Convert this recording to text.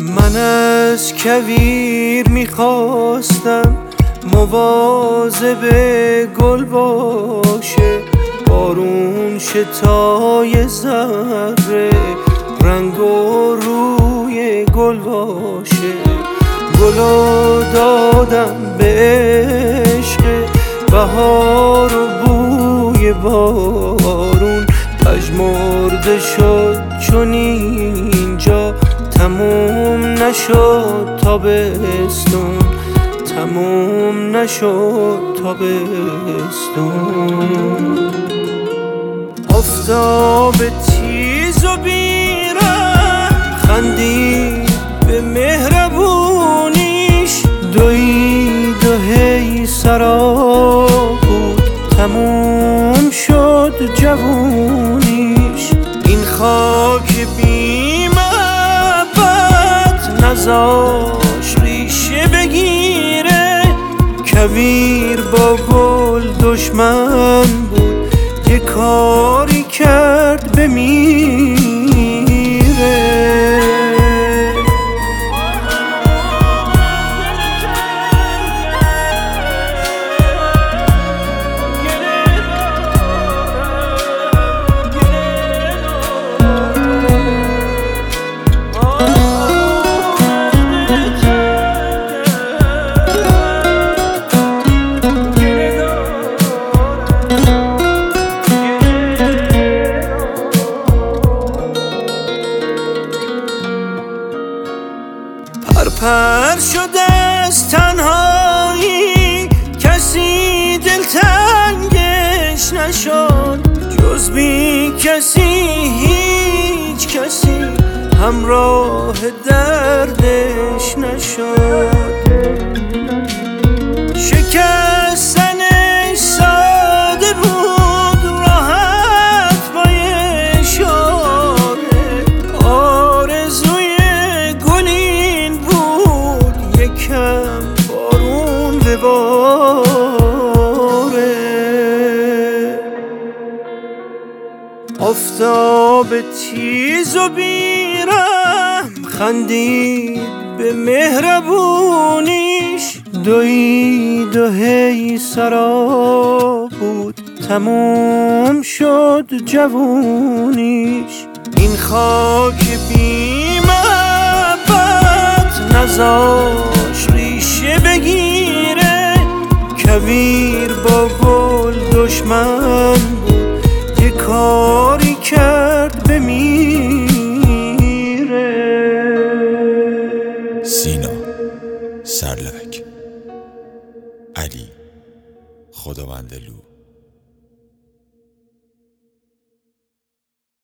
من از کویر میخواستم مواظب گل باشه، بارون شتای ذره رنگ و روی گل باشه. گلو دادم به عشق بهار و بوی بارون، پژمرده شد چون اینجا تموم نشد تابستون، تموم نشد تابستون. آفتاب تیز و بی‌رحم خندید به مهربونیش، دوید و هی سراب بود تموم شد جوونیش. این خاک بی محبت نذاش ریشه بگیره، کویر با گل دشمن بود یه کاری کرد بمیره. پر شده از تنهایی، کسی دلتنگش نشد جز بی کسی، هیچ کسی همراه دردش نشد. شکستنش ساده بود راحت با اشاره، آرزوی گلین بود یکم بارون بباره. آفتاب تیز و بی‌رحم خندید به مهربونیش، دوید و هی سراب بود تموم شد جوونیش. این خاک بی محبت نذاش ریشه بگیره، کویر با گل دشمن بود یه کاری کرد بمیره. سینا سرلک، علی خداوندلو.